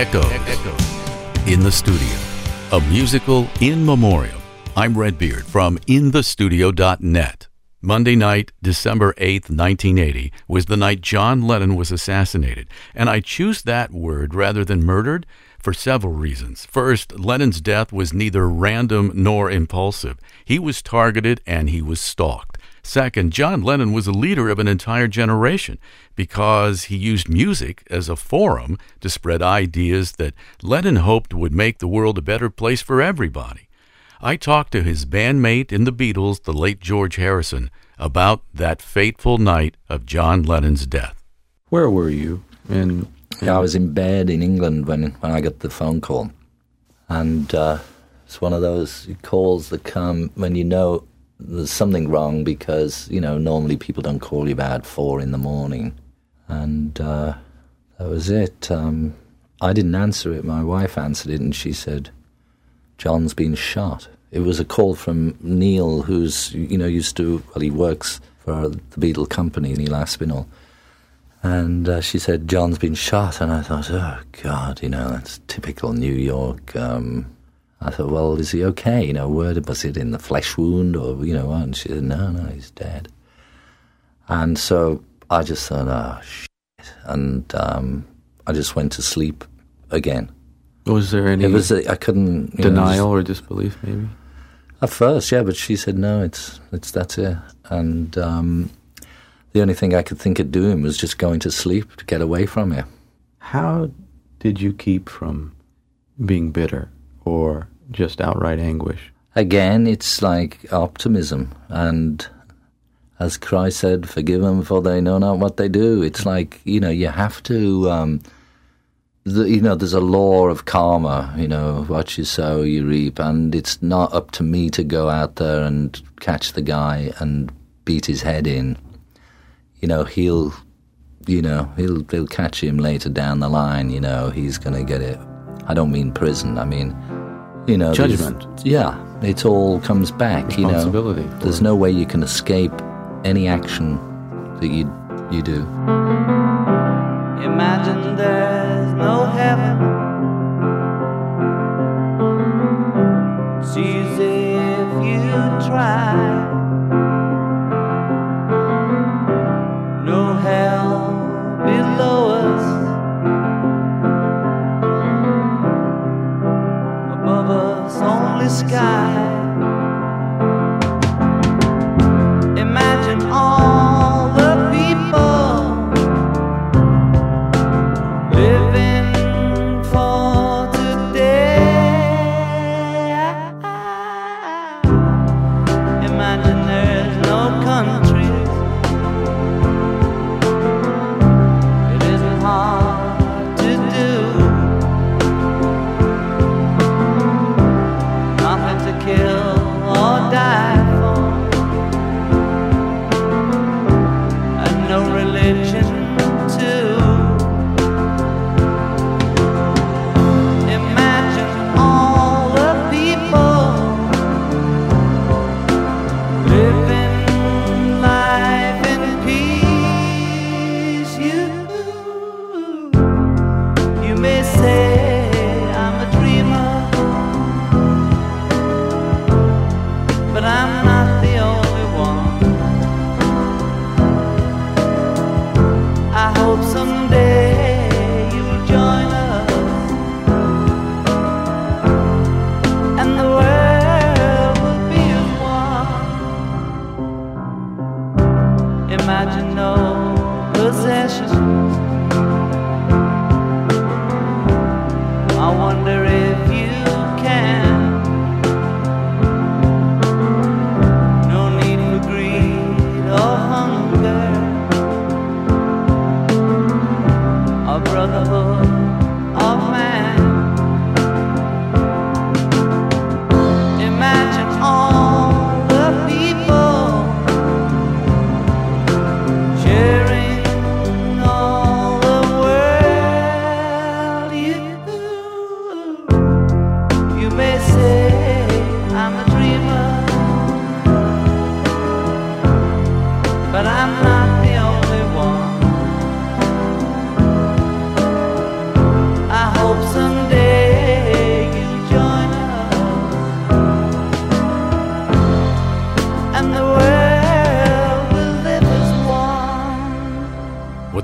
Echo. In the Studio, a musical in memoriam. I'm Redbeard from InTheStudio.net. Monday night, December 8th, 1980, was the night John Lennon was assassinated, and I choose that word rather than murdered for several reasons. First, Lennon's death was neither random nor impulsive. He was targeted and he was stalked. Second, John Lennon was a leader of an entire generation because he used music as a forum to spread ideas that Lennon hoped would make the world a better place for everybody. I talked to his bandmate in the Beatles, the late George Harrison, about that fateful night of John Lennon's death. Where were you? I was in bed in England when I got the phone call. And it's one of those calls that come when you know there's something wrong because, normally people don't call you about 4 a.m. And that was it. I didn't answer it. My wife answered it and she said, John's been shot. It was a call from Neil, who's, he works for the Beatle company, Neil Aspinall. And she said, John's been shot. And I thought, oh, God, that's typical New York. I thought, well, is he okay? Where was it, in the flesh wound or, what? And she said, no, he's dead. And so I just thought, oh, shit. And I just went to sleep again. Was there any I couldn't... denial or disbelief, maybe? At first, yeah, but she said, no, that's it. And the only thing I could think of doing was just going to sleep to get away from it. How did you keep from being bitter or just outright anguish? Again, it's like optimism. And as Christ said, forgive them for they know not what they do. It's like, you have to... there's a law of karma, what you sow, you reap, and it's not up to me to go out there and catch the guy and beat his head in. He'll catch him later down the line, he's going to get it. I don't mean prison, I mean, judgment. It all comes back, responsibility. There's no way you can escape any action that you do. Imagine there's no heaven. It's easy if you try. No hell below us. Above us only sky. Imagine all the people living for today. Imagine there's no countries. It isn't hard to do. Nothing to kill or die for, and no religion too. Imagine all the people living life in peace. You may say I'm a dreamer, but I'm not the only one. I hope someday you'll join us, and the world will be as one. Imagine no possessions. I wonder if you can. No need for greed or hunger, or brotherhood of man. Imagine all the people sharing all the world.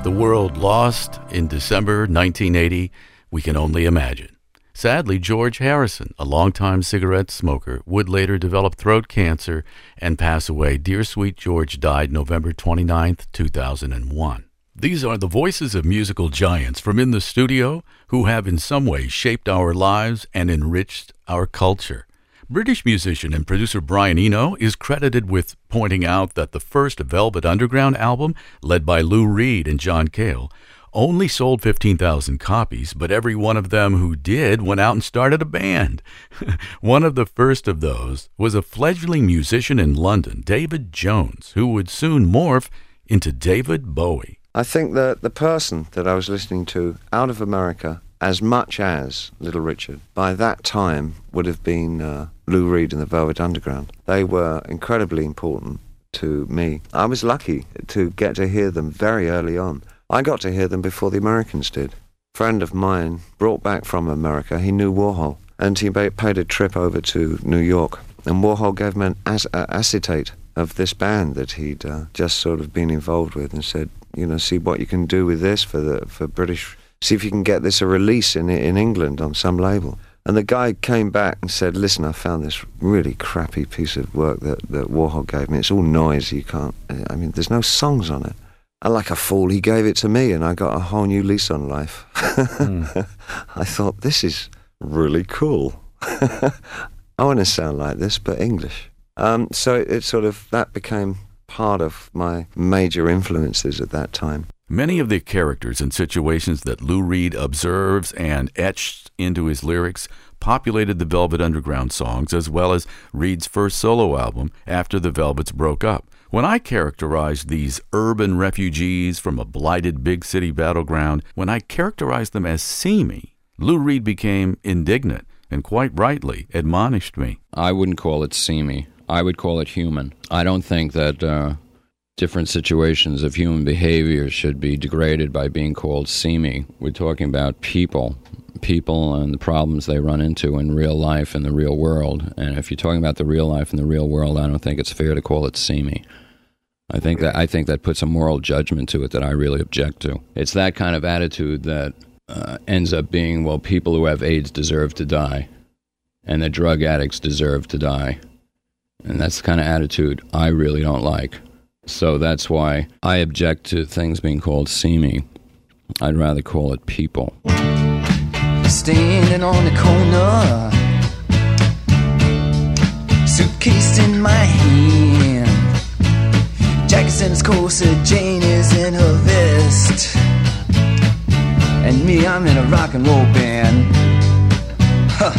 the world lost in December 1980, we can only imagine. Sadly, George Harrison, a longtime cigarette smoker, would later develop throat cancer and pass away. Dear sweet George died November 29th, 2001. These are the voices of musical giants from In the Studio who have in some way shaped our lives and enriched our culture. British musician and producer Brian Eno is credited with pointing out that the first Velvet Underground album, led by Lou Reed and John Cale, only sold 15,000 copies, but every one of them who did went out and started a band. One of the first of those was a fledgling musician in London, David Jones, who would soon morph into David Bowie. I think that the person that I was listening to out of America, as much as Little Richard, by that time would have been Lou Reed and the Velvet Underground. They were incredibly important to me. I was lucky to get to hear them very early on. I got to hear them before the Americans did. A friend of mine brought back from America, he knew Warhol, and he paid a trip over to New York, and Warhol gave him an acetate of this band that he'd just sort of been involved with, and said, you know, see what you can do with this for British, see if you can get this a release in England on some label. And the guy came back and said, listen, I found this really crappy piece of work that Warhol gave me. It's all noise, there's no songs on it. And like a fool, he gave it to me, and I got a whole new lease on life. I thought, this is really cool. I want to sound like this, but English. So it sort of, that became part of my major influences at that time. Many of the characters and situations that Lou Reed observes and etched into his lyrics populated the Velvet Underground songs, as well as Reed's first solo album after the Velvets broke up. When I characterized these urban refugees from a blighted big city battleground, when I characterized them as seamy, Lou Reed became indignant and quite rightly admonished me. I wouldn't call it seamy. I would call it human. I don't think that different situations of human behavior should be degraded by being called seamy. We're talking about people and the problems they run into in real life in the real world. And if you're talking about the real life in the real world, I don't think it's fair to call it seamy. I think that puts a moral judgment to it that I really object to. It's that kind of attitude that ends up being, well, people who have AIDS deserve to die, and that drug addicts deserve to die. And that's the kind of attitude I really don't like. So that's why I object to things being called seamy. I'd rather call it people. Standing on the corner, suitcase in my hand, Jack's in his corset, Jane is in her vest, and me, I'm in a rock and roll band. Huh.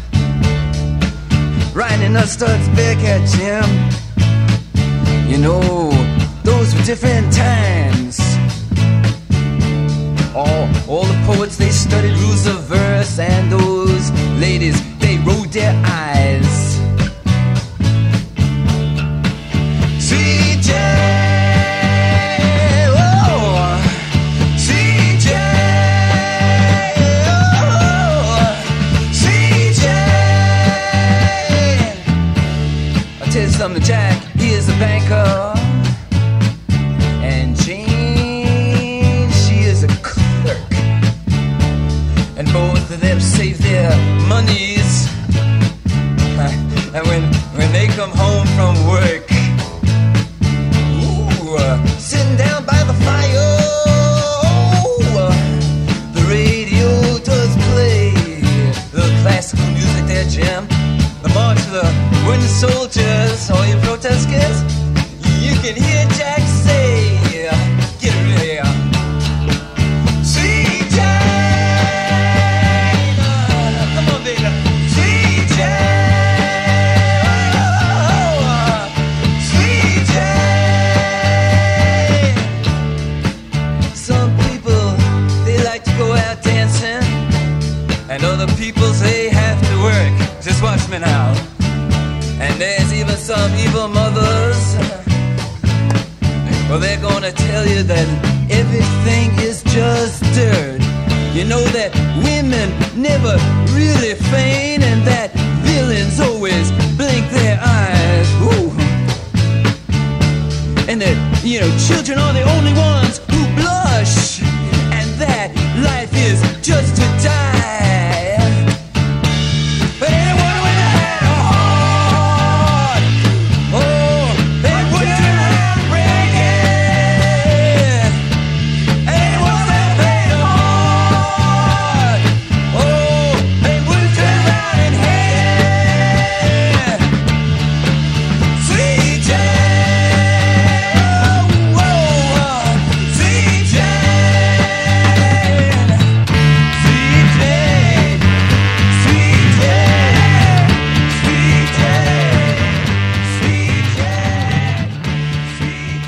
Riding a Studs Bearcat Jim. You know, those were different times. All the poets, they studied rules of verse, and those ladies, they rolled their eyes. CJ, oh, CJ, oh, CJ. I'll tell you something, Jack, he is a banker, and Jane, she is a clerk, and both of them save their monies, and when they come home from work, sitting down by the fire, the radio does play the classical music there, Jim. The march of the wooden soldiers, all you protesters, you can hear Jack say, get ready, CJ, come on, baby, CJ, CJ. Some people, they like to go out dancing, and other people say have to work. Just watch me now. And there's even some evil mothers, well, they're gonna tell you that everything is just dirt. You know that women never really feign, and that villains always blink their eyes. Ooh. And that, you know, children are the only ones who blush. rush, and that life is just to die. But anyone with a head or heart, oh, they would turn around breaking. Anyone with a head or heart, oh, they would turn around and hate. Sweet Jane, whoa, Sweet Jane, Sweet Jane, Sweet Jane, Sweet Jane, Sweet Jane, Sweet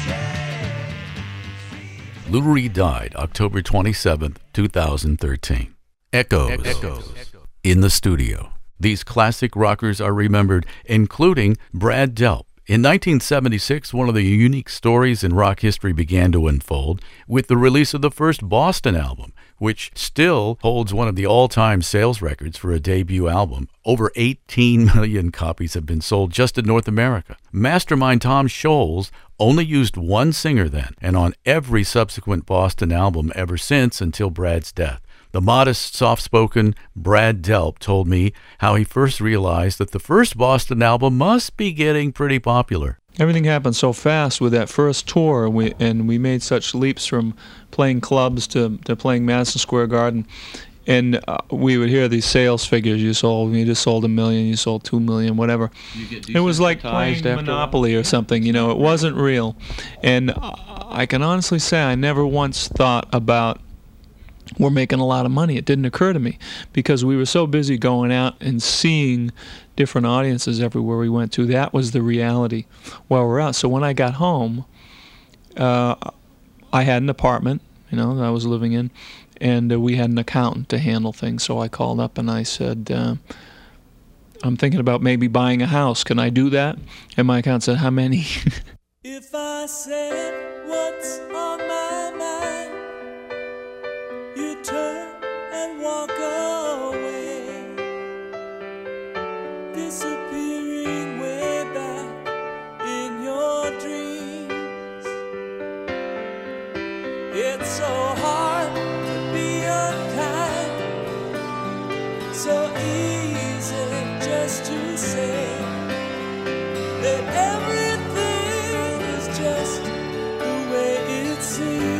Jane. Lou Reed died October 27th, 2013. Echoes. In the studio. These classic rockers are remembered, including Brad Delp. In 1976, one of the unique stories in rock history began to unfold with the release of the first Boston album, which still holds one of the all-time sales records for a debut album. Over 18 million copies have been sold just in North America. Mastermind Tom Scholz only used one singer then, and on every subsequent Boston album ever since until Brad's death. The modest, soft-spoken Brad Delp told me how he first realized that the first Boston album must be getting pretty popular. Everything happened so fast with that first tour, and we made such leaps from playing clubs to playing Madison Square Garden. And we would hear these sales figures. You just sold 1 million, you sold 2 million, whatever. It was like playing Monopoly or something, you know. It wasn't real. And I can honestly say I never once thought about we're making a lot of money. It didn't occur to me because we were so busy going out and seeing different audiences everywhere we went to. That was the reality while we're out. So when I got home, I had an apartment, you know, that I was living in, and we had an accountant to handle things. So I called up and I said, I'm thinking about maybe buying a house. Can I do that? And my accountant said, how many? If I said what's on my mind, you turn and walk away, disappearing way back in your dreams. It's so hard to be unkind, so easy just to say that everything is just the way it seems.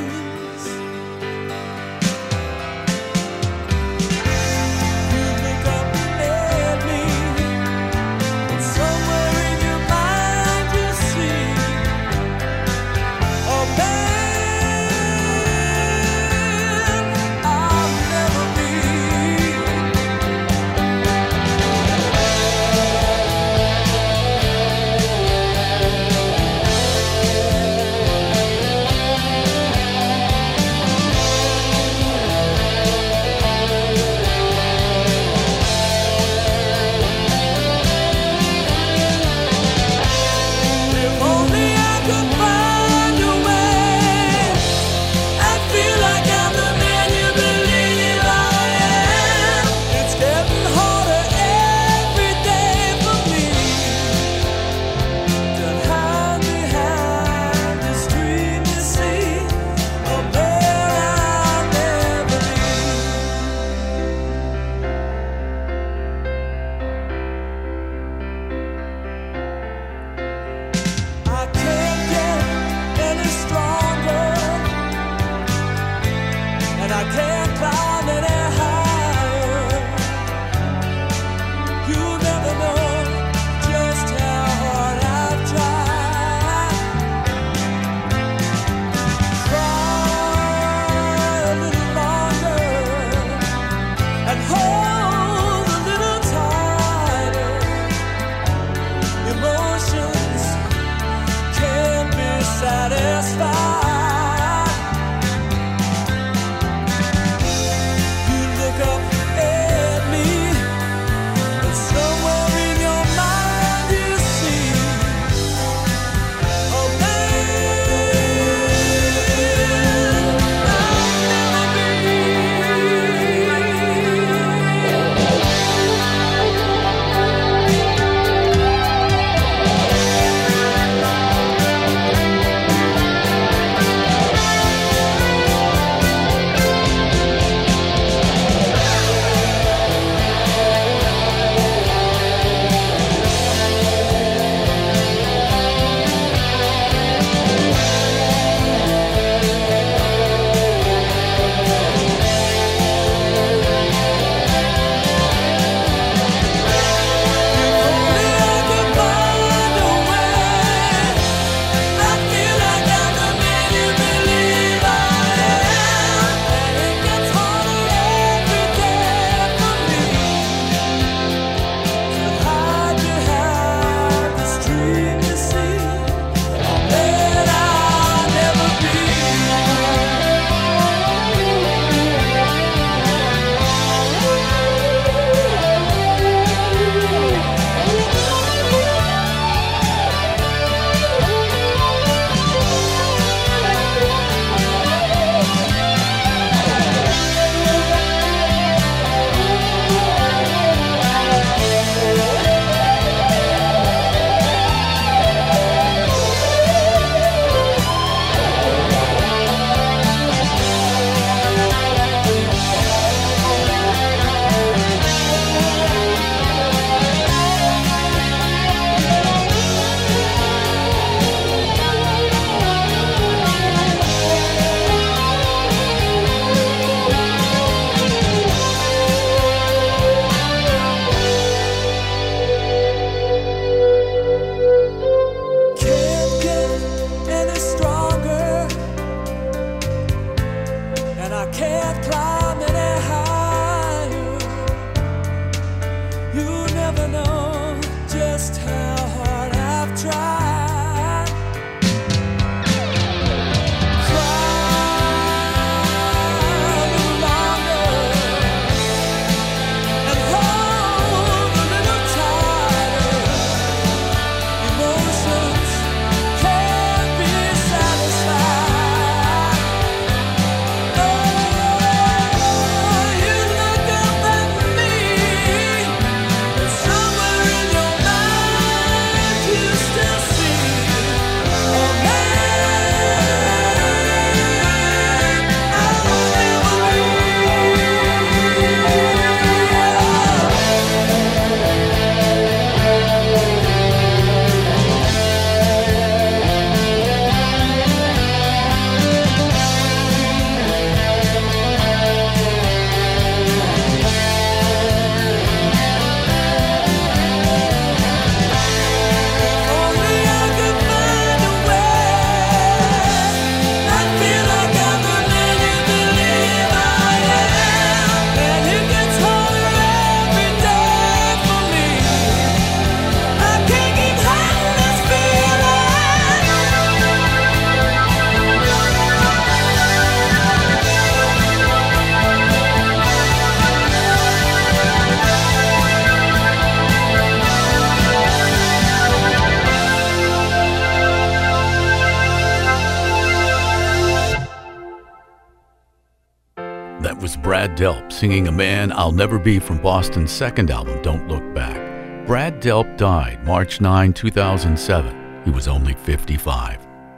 That was Brad Delp singing A Man I'll Never Be from Boston's second album, Don't Look Back. Brad Delp died March 9, 2007. He was only 55.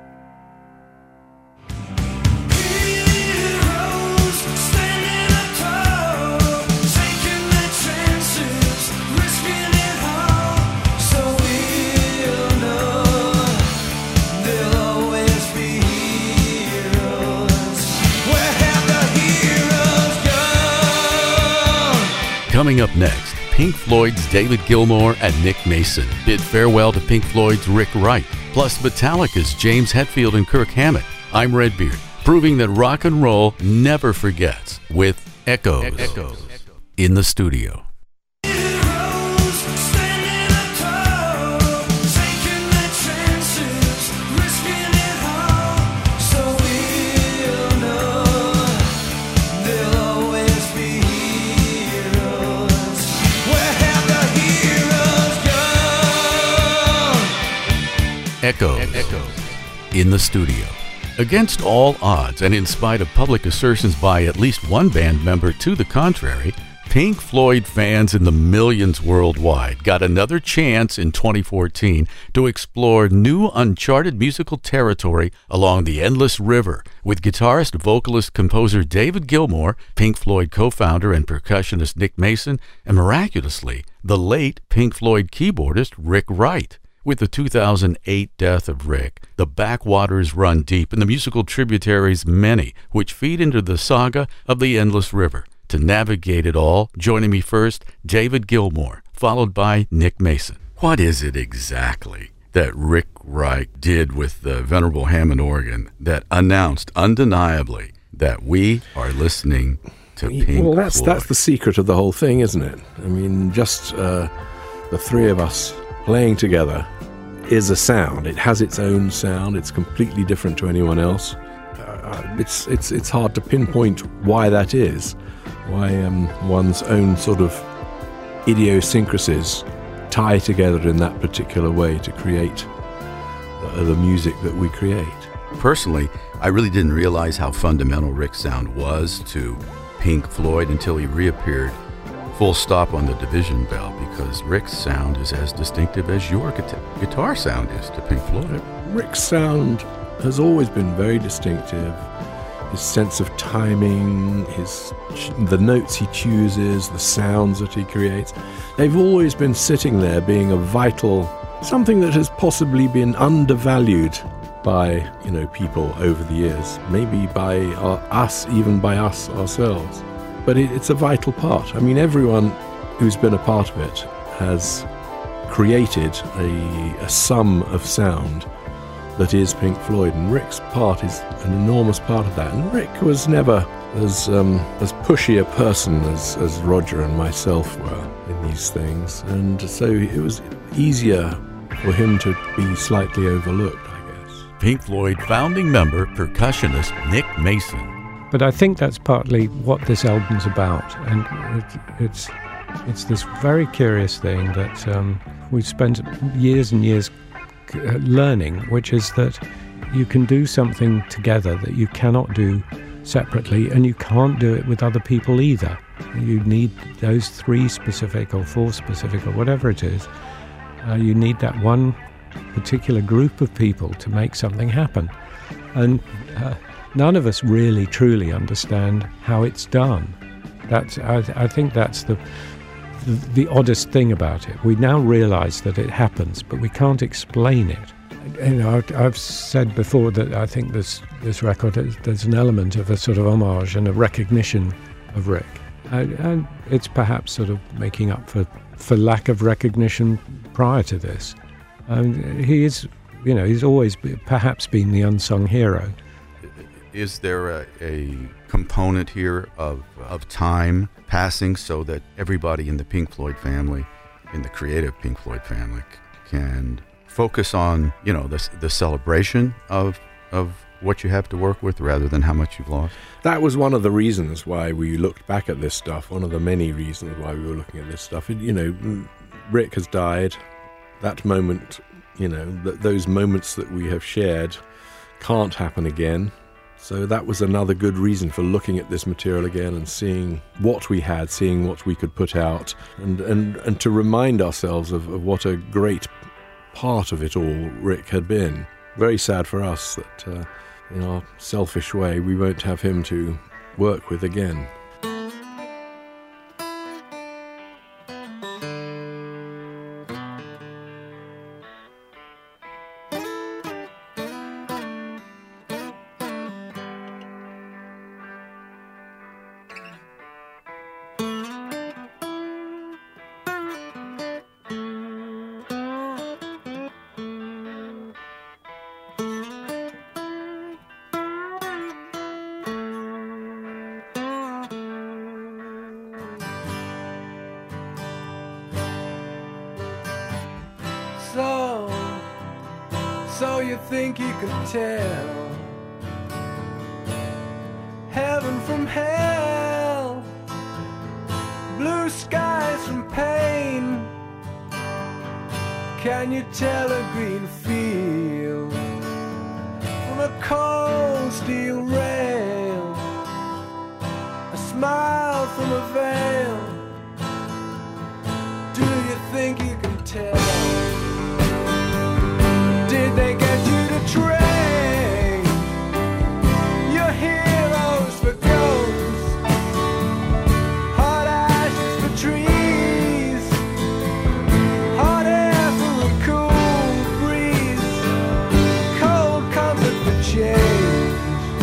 Coming up next, Pink Floyd's David Gilmour and Nick Mason bid farewell to Pink Floyd's Rick Wright, plus Metallica's James Hetfield and Kirk Hammett. I'm Redbeard, proving that rock and roll never forgets with Echoes. In the studio. Echoes. In the studio. Against all odds, and in spite of public assertions by at least one band member to the contrary, Pink Floyd fans in the millions worldwide got another chance in 2014 to explore new uncharted musical territory along the endless river with guitarist, vocalist, composer David Gilmour, Pink Floyd co-founder and percussionist Nick Mason, and miraculously, the late Pink Floyd keyboardist Rick Wright. With the 2008 death of Rick, the backwaters run deep and the musical tributaries many, which feed into the saga of the endless river. To navigate it all, joining me first, David Gilmour, followed by Nick Mason. What is it exactly that Rick Wright did with the venerable Hammond organ that announced undeniably that we are listening to Pink Floyd? Well, that's the secret of the whole thing, isn't it? I mean, just the three of us playing together is a sound. It has its own sound. It's completely different to anyone else. It's hard to pinpoint why that is, why one's own sort of idiosyncrasies tie together in that particular way to create the music that we create. Personally, I really didn't realize how fundamental Rick's sound was to Pink Floyd until he reappeared full stop on the division bell, because Rick's sound is as distinctive as your guitar sound is to Pink Floyd. Rick's sound has always been very distinctive. His sense of timing, the notes he chooses, the sounds that he creates, they've always been sitting there being a vital, something that has possibly been undervalued by, people over the years, maybe by us, even by us ourselves. But it's a vital part. I mean, everyone who's been a part of it has created a sum of sound that is Pink Floyd, and Rick's part is an enormous part of that. And Rick was never as pushy a person as Roger and myself were in these things, and so it was easier for him to be slightly overlooked, I guess. Pink Floyd founding member, percussionist Nick Mason. But I think that's partly what this album's about, and it's this very curious thing that we've spent years and years learning, which is that you can do something together that you cannot do separately, and you can't do it with other people either. You need those 3 specific or 4 specific or whatever it is. You need that one particular group of people to make something happen. And none of us really truly understand how it's done. I think that's the oddest thing about it. We now realize that it happens, but we can't explain it. I've said before that I think this record, there's an element of a sort of homage and a recognition of Rick. And it's perhaps sort of making up for lack of recognition prior to this. He is, he's always perhaps been the unsung hero. Is there a component here of time passing so that everybody in the Pink Floyd family, in the creative Pink Floyd family, can focus on, the celebration of what you have to work with rather than how much you've lost? That was one of the reasons why we looked back at this stuff, one of the many reasons why we were looking at this stuff. Rick has died. That moment, those moments that we have shared can't happen again. So that was another good reason for looking at this material again and seeing what we had, seeing what we could put out, and to remind ourselves of what a great part of it all Rick had been. Very sad for us that in our selfish way we won't have him to work with again. So you think you can tell heaven from hell, blue skies from pain? Can you tell a green field from a cold steel rail, a smile from a veil? Do you think you can tell? Did they get you to trade your heroes for ghosts, hot ashes for trees, hot air for a cool breeze, cold comfort for change?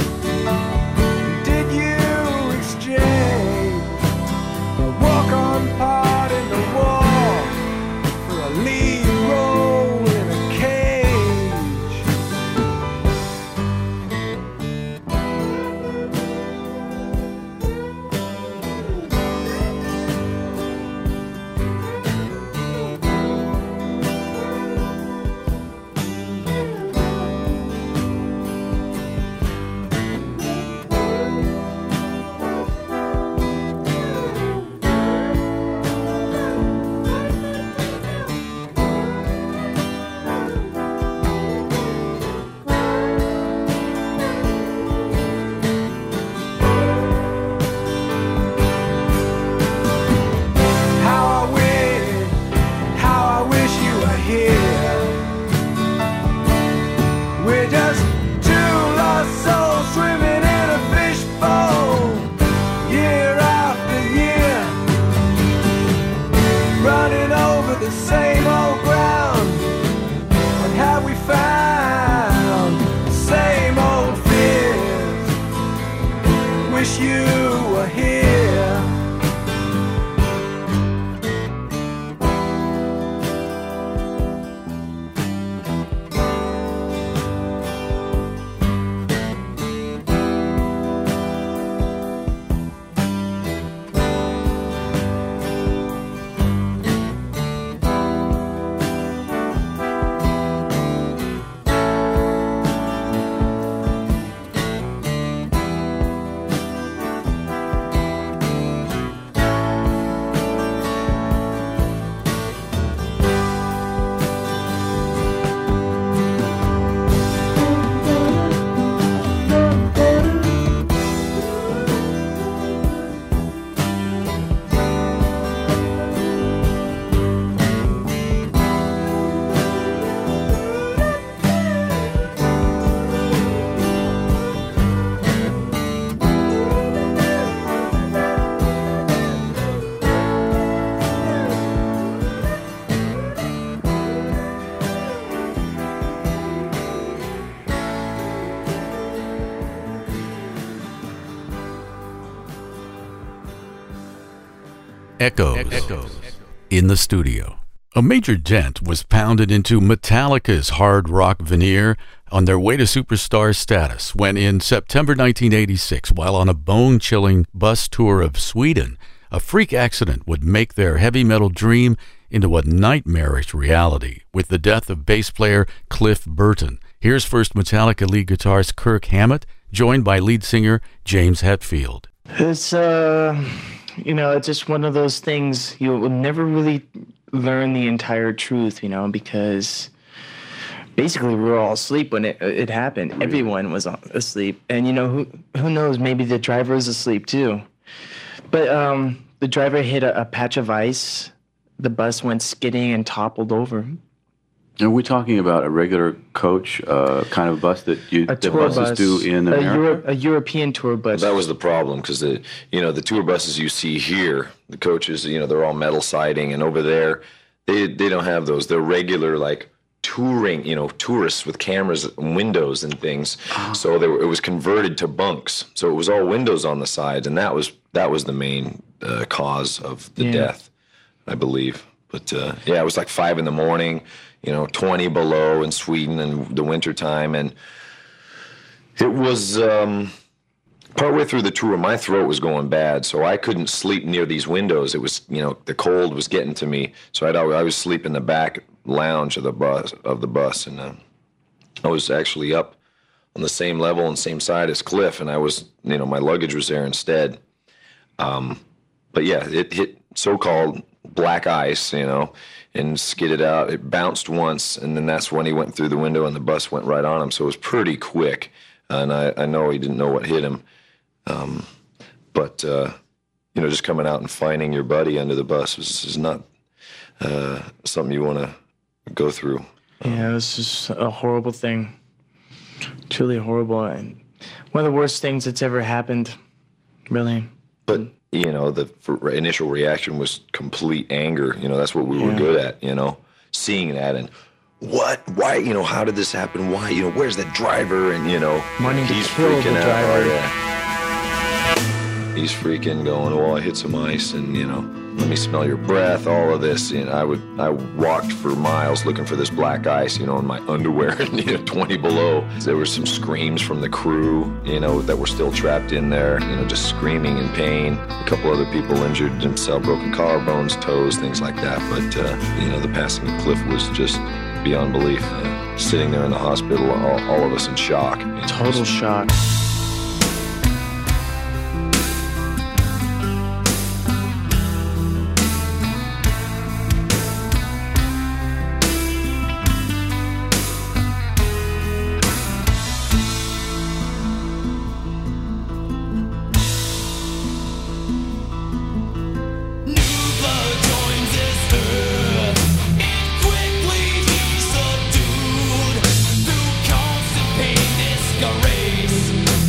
Did you exchange a walk-on part in the war for a lead role in a cage? Same old ground, and have we found the same old fears? Wish you were here. Echoes in the studio. A major dent was pounded into Metallica's hard rock veneer on their way to superstar status when in September 1986, while on a bone-chilling bus tour of Sweden, a freak accident would make their heavy metal dream into a nightmarish reality with the death of bass player Cliff Burton. Here's first Metallica lead guitarist Kirk Hammett, joined by lead singer James Hetfield. It's it's just one of those things you will never really learn the entire truth, because basically we were all asleep when it happened. Really? Everyone was asleep, and who knows? Maybe the driver was asleep too. But the driver hit a patch of ice. The bus went skidding and toppled over. Are we talking about a regular coach kind of bus that buses do in America? A European tour bus. That was the problem, because the tour buses you see here, the coaches, they're all metal siding, and over there, they don't have those. They're regular, like, touring, tourists with cameras and windows and things. Oh. So it was converted to bunks. So it was all windows on the sides, and that was the main cause of the death, I believe. But it was like 5 a.m, 20 below in Sweden in the wintertime, and it was partway through the tour, my throat was going bad, so I couldn't sleep near these windows. It was, the cold was getting to me, so I was sleep in the back lounge of the bus, and I was actually up on the same level and same side as Cliff, and I was, my luggage was there instead. But yeah, it hit so-called black ice, and skidded out. It bounced once, and then that's when he went through the window, and the bus went right on him, so it was pretty quick, and I know he didn't know what hit him. But just coming out and finding your buddy under the bus is not something you want to go through. Yeah, it was just a horrible thing. Truly horrible, and one of the worst things that's ever happened, really. But, the initial reaction was complete anger. That's what we were good at, seeing that and what, why, how did this happen? Why, where's that driver? And, wanting he's to kill freaking the out. driver. Oh, yeah. He's freaking going, well, I hit some ice and, let me smell your breath, all of this. I walked for miles looking for this black ice, in my underwear, 20 below. There were some screams from the crew, that were still trapped in there, just screaming in pain. A couple other people injured themselves, broken collarbones, toes, things like that. But, the passing of Cliff was just beyond belief. Sitting there in the hospital, all of us in shock. Total shock. Quickly he subdued through constant pain, disgrace.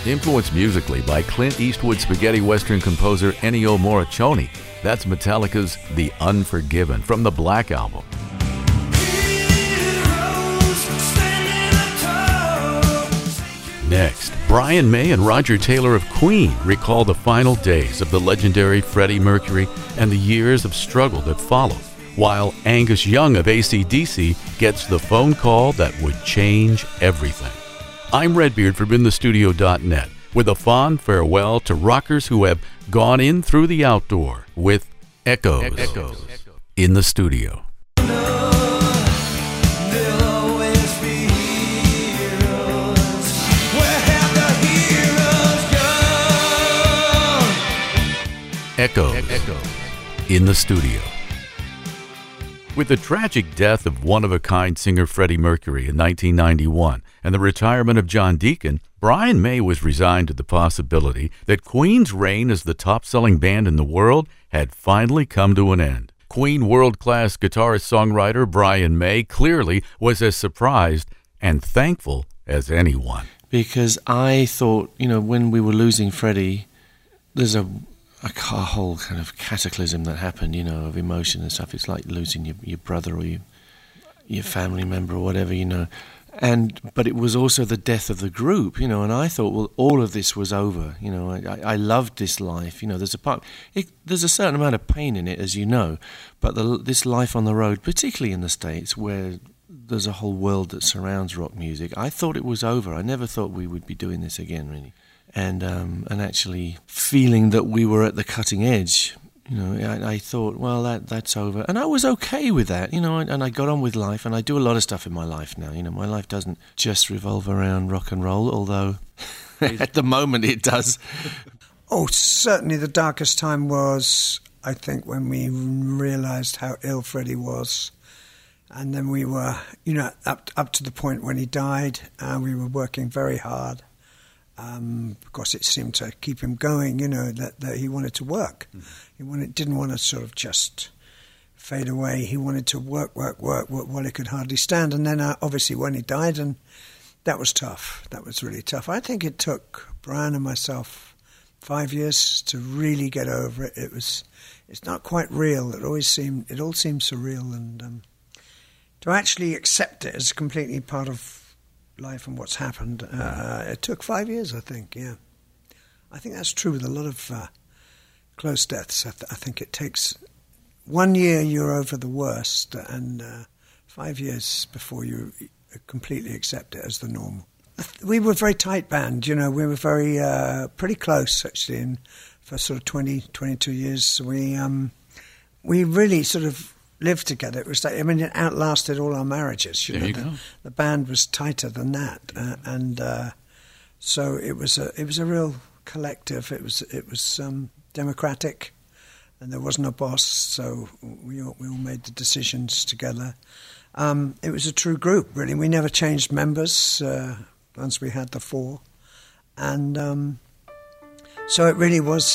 Influenced musically by Clint Eastwood spaghetti western composer Ennio Morricone, that's Metallica's The Unforgiven from the Black Album. Next, Brian May and Roger Taylor of Queen recall the final days of the legendary Freddie Mercury and the years of struggle that followed, while Angus Young of AC/DC gets the phone call that would change everything. I'm Redbeard from InTheStudio.net with a fond farewell to rockers who have gone in through the outdoor with Echoes in the Studio. Echoes in the Studio. With the tragic death of one-of-a-kind singer Freddie Mercury in 1991 and the retirement of John Deacon, Brian May was resigned to the possibility that Queen's reign as the top-selling band in the world had finally come to an end. Queen world-class guitarist-songwriter Brian May clearly was as surprised and thankful as anyone. Because I thought, when we were losing Freddie, there's a whole kind of cataclysm that happened, of emotion and stuff. It's like losing your brother or your family member or whatever, But it was also the death of the group, and I thought, well, all of this was over. I loved this life. There's a certain amount of pain in it, as you know, but this life on the road, particularly in the States, where there's a whole world that surrounds rock music, I thought it was over. I never thought we would be doing this again, really. And actually feeling that we were at the cutting edge, I thought, well, that's over. And I was okay with that, and I got on with life, and I do a lot of stuff in my life now. My life doesn't just revolve around rock and roll, although at the moment it does. Oh, certainly the darkest time was, I think, when we realised how ill Freddie was. And then we were, up to the point when he died, we were working very hard. Because it seemed to keep him going, that he wanted to work. He didn't want to sort of just fade away. He wanted to work while he could hardly stand. And then obviously when he died, and that was tough. That was really tough. I think it took Brian and myself 5 years to really get over it. It's not quite real. It all seemed surreal, and to actually accept it as completely part of life and what's happened, it took 5 years, I think. Yeah, I think that's true with a lot of close deaths. I think it takes 1 year you're over the worst, and 5 years before you completely accept it as the normal. We were a very tight band, we were very pretty close actually, and for sort of 22 years we really sort of lived together. It was it outlasted all our marriages. There you go. The band was tighter than that, and so it was a real collective. It was democratic, and there wasn't a boss. So we all made the decisions together. It was a true group, really. We never changed members once we had the four, and so it really was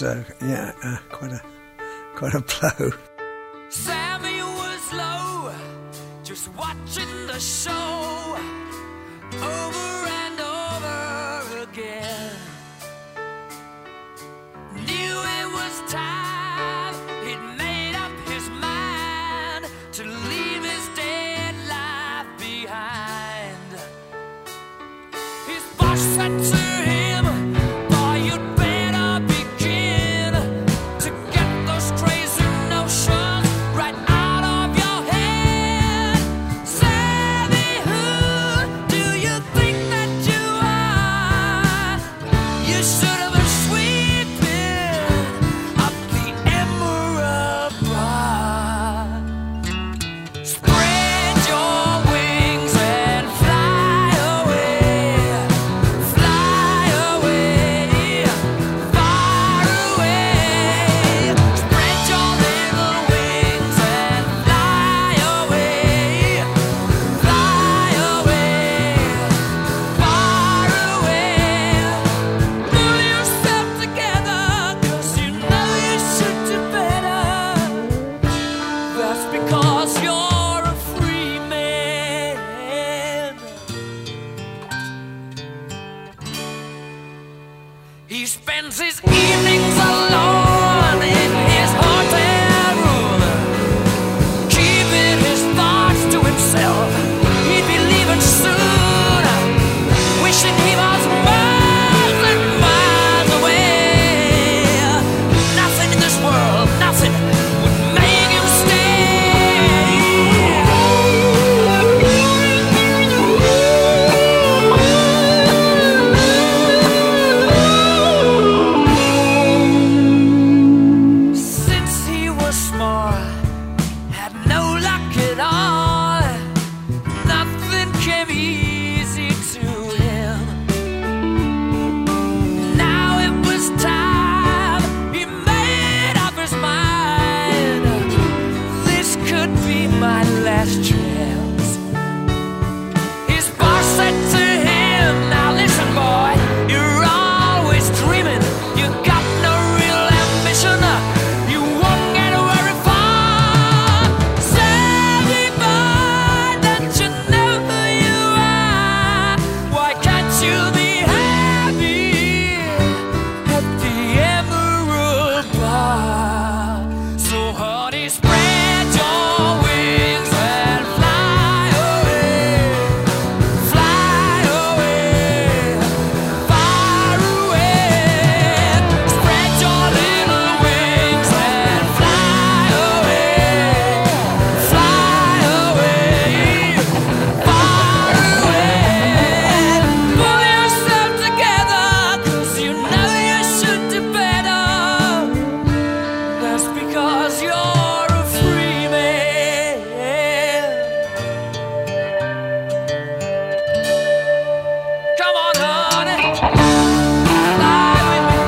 quite a blow. Sammy was low, just watching the show over and over again. Knew it was time, he'd made up his mind to leave his dead life behind. His boss said to him, boy, you'd better begin to get those crazy notions right out of your head. Sammy, who do you think that you are? You should have been sweeping up the Emerald Bar. Spread your wings and fly away, fly He spends his evenings alone in his hotel room, keeping his thoughts to himself. He'd be leaving soon, wishing he was miles and miles away. Nothing in this world, nothing would make him Since he was small, had no luck at all. Nothing came easy to him. Now it was time he made up his mind. This could be my last chance. His boss said to him, now listen boy, you're always dreaming. You got no real ambition. You won't get very far. Say boy that you know who you are. Why can't you be happy at the Emerald Bar? So honey, spread your wings and fly away, far away. Spread your little wings and fly away, far away. Pull yourself together, 'cause you know you should do better. That's because you're a free man. Come on, honey. Fly with me.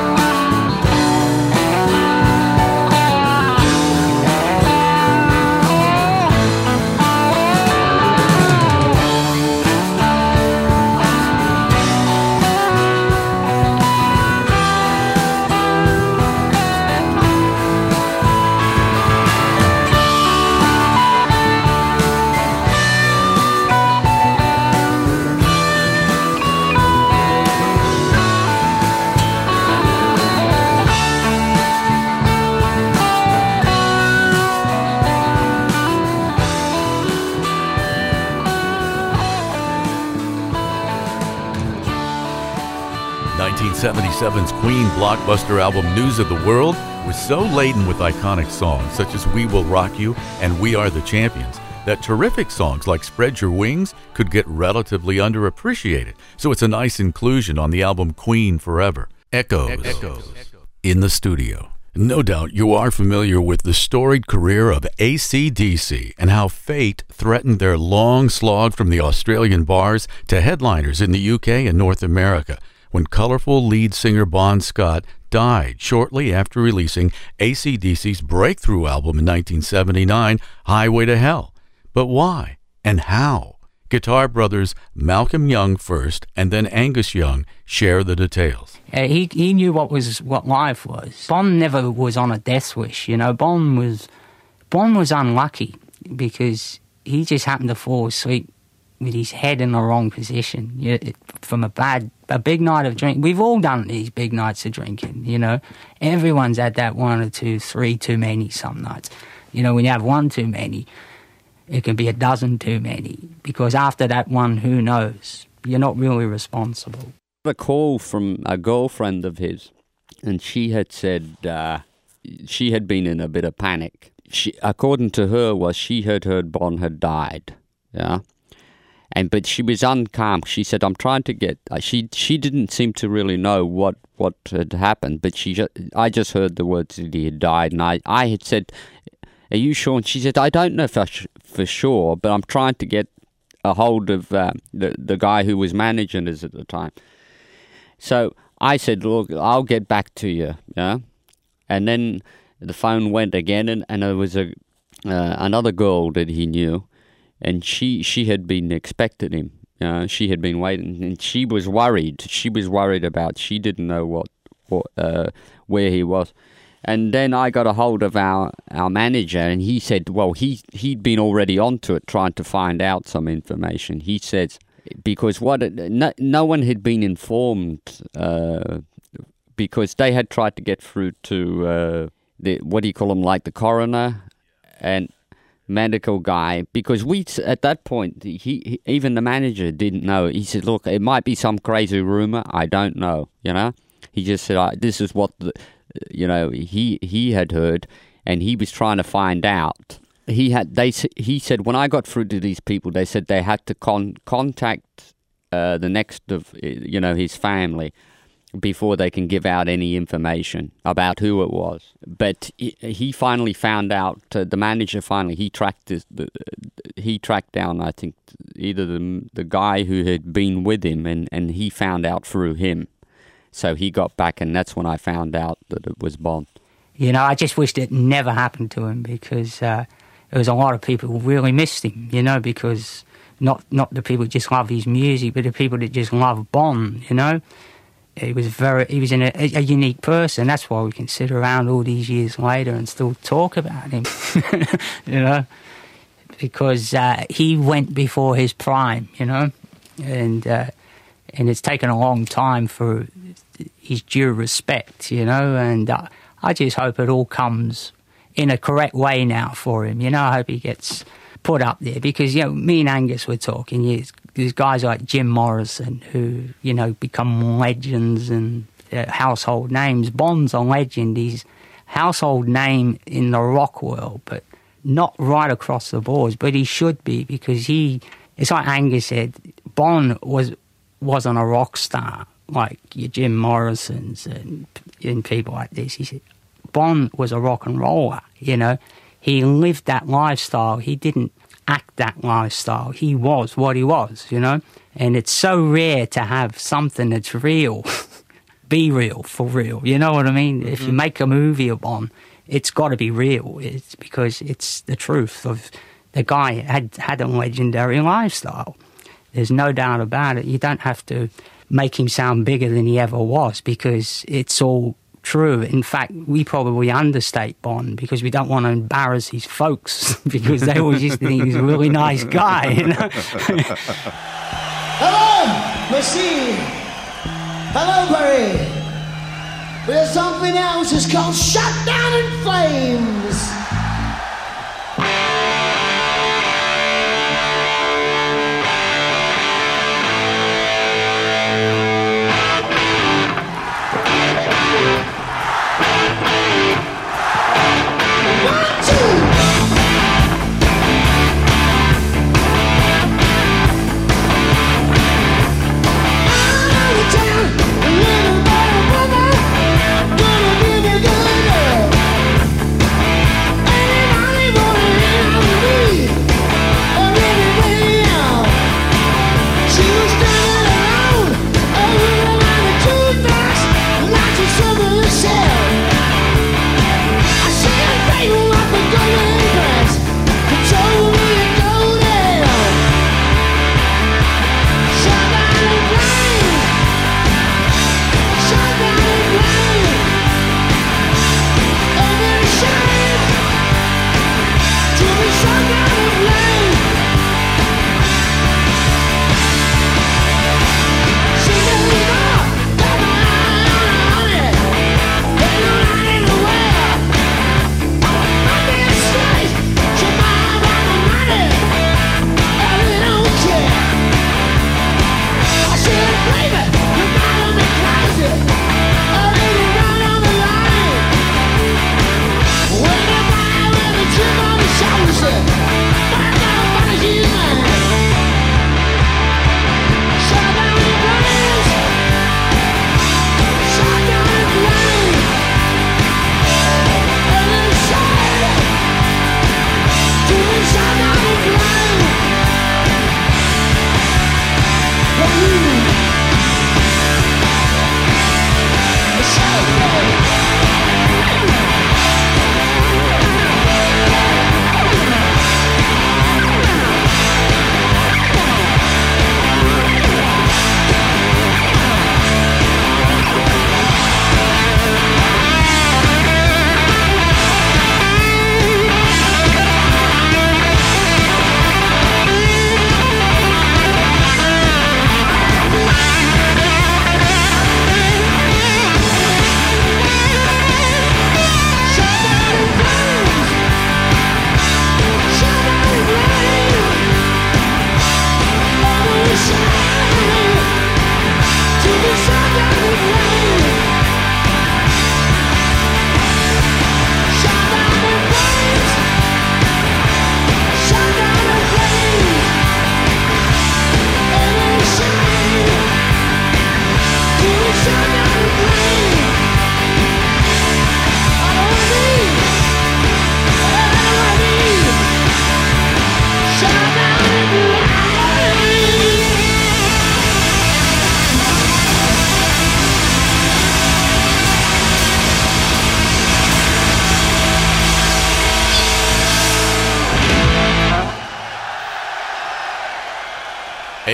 1977's Queen blockbuster album News of the World was so laden with iconic songs such as We Will Rock You and We Are the Champions that terrific songs like Spread Your Wings could get relatively underappreciated. So it's a nice inclusion on the album Queen Forever. Echoes. In the studio. No doubt you are familiar with the storied career of AC/DC and how fate threatened their long slog from the Australian bars to headliners in the UK and North America when colorful lead singer Bon Scott died shortly after releasing AC/DC's breakthrough album in 1979, Highway to Hell. But why and how? Guitar brothers Malcolm Young first and then Angus Young share the details. He knew what life was. Bon never was on a death wish, you know. Bon was unlucky because he just happened to fall asleep with his head in the wrong position from a big night of drink. We've all done these big nights of drinking, you know. Everyone's had that one or two, three too many some nights. You know, when you have one too many, it can be a dozen too many, because after that one, who knows? You're not really responsible. A call from a girlfriend of his, and she had said she had been in a bit of panic. According to her, she had heard Bon had died, yeah, but she was uncalm. She said, "I'm trying to get." She didn't seem to really know what had happened, but I just heard the words that he had died, and I had said, "Are you sure?" And she said, "I don't know for sure, but I'm trying to get a hold of the guy who was managing us at the time." So I said, "Look, I'll get back to you." Yeah, and then the phone went again, and there was another girl that he knew, and she had been expecting him. She had been waiting, and she was worried. She didn't know where he was. And then I got a hold of our manager, and he said, well, he'd been already onto it, trying to find out some information. He said, because no one had been informed because they had tried to get through to what do you call him, like the coroner and medical guy, because at that point he even the manager didn't know. He said, look, it might be some crazy rumor, I don't know, you know. He just said, this is what he had heard, and he was trying to find out. He said, when I got through to these people, they said they had to contact the next of his family before they can give out any information about who it was. But he finally found out. The manager he tracked down, I think, either the guy who had been with him, and he found out through him. So he got back, and that's when I found out that it was Bon. You know, I just wished it never happened to him, because there was a lot of people who really missed him, you know, because not the people who just love his music, but the people that just love Bon, you know. He was a unique person. That's why we can sit around all these years later and still talk about him, you know, because he went before his prime, you know, and it's taken a long time for his due respect, you know, and I just hope it all comes in a correct way now for him, you know. I hope he gets put up there, because, you know, me and Angus were talking, there's guys like Jim Morrison who, you know, become legends and household names. Bon's a legend. He's household name in the rock world, but not right across the board. But he should be, because it's like Angus said, Bon wasn't a rock star like your Jim Morrisons and people like this. He said Bon was a rock and roller, you know. He lived that lifestyle. He didn't act that lifestyle. He was what he was, you know. And it's so rare to have something that's real, be real, for real. You know what I mean? Mm-hmm. If you make a movie of Bon, it's got to be real. It's because it's the truth of the guy had a legendary lifestyle. There's no doubt about it. You don't have to make him sound bigger than he ever was, because it's all true. In fact, we probably understate Bon because we don't want to embarrass his folks because they always just think he's a really nice guy, you know? Hello, Machine. Hello, Barry. There's something else. It's called Shut Down in Flames.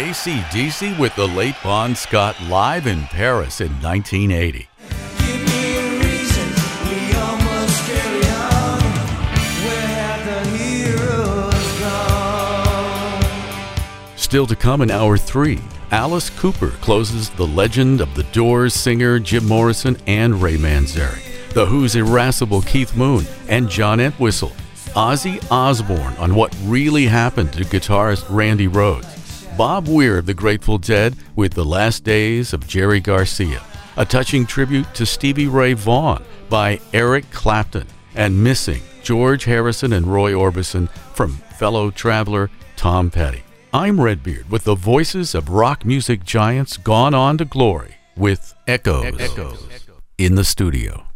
AC/DC with the late Bon Scott live in Paris in 1980. Still to come in Hour 3, Alice Cooper closes the legend of the Doors singer Jim Morrison and Ray Manzarek, The Who's irascible Keith Moon, and John Entwistle, Ozzy Osbourne on what really happened to guitarist Randy Rhoads, Bob Weir of the Grateful Dead with The Last Days of Jerry Garcia, a touching tribute to Stevie Ray Vaughan by Eric Clapton, and Missing, George Harrison and Roy Orbison from fellow traveler Tom Petty. I'm Redbeard with the voices of rock music giants gone on to glory with Echoes in the Studio.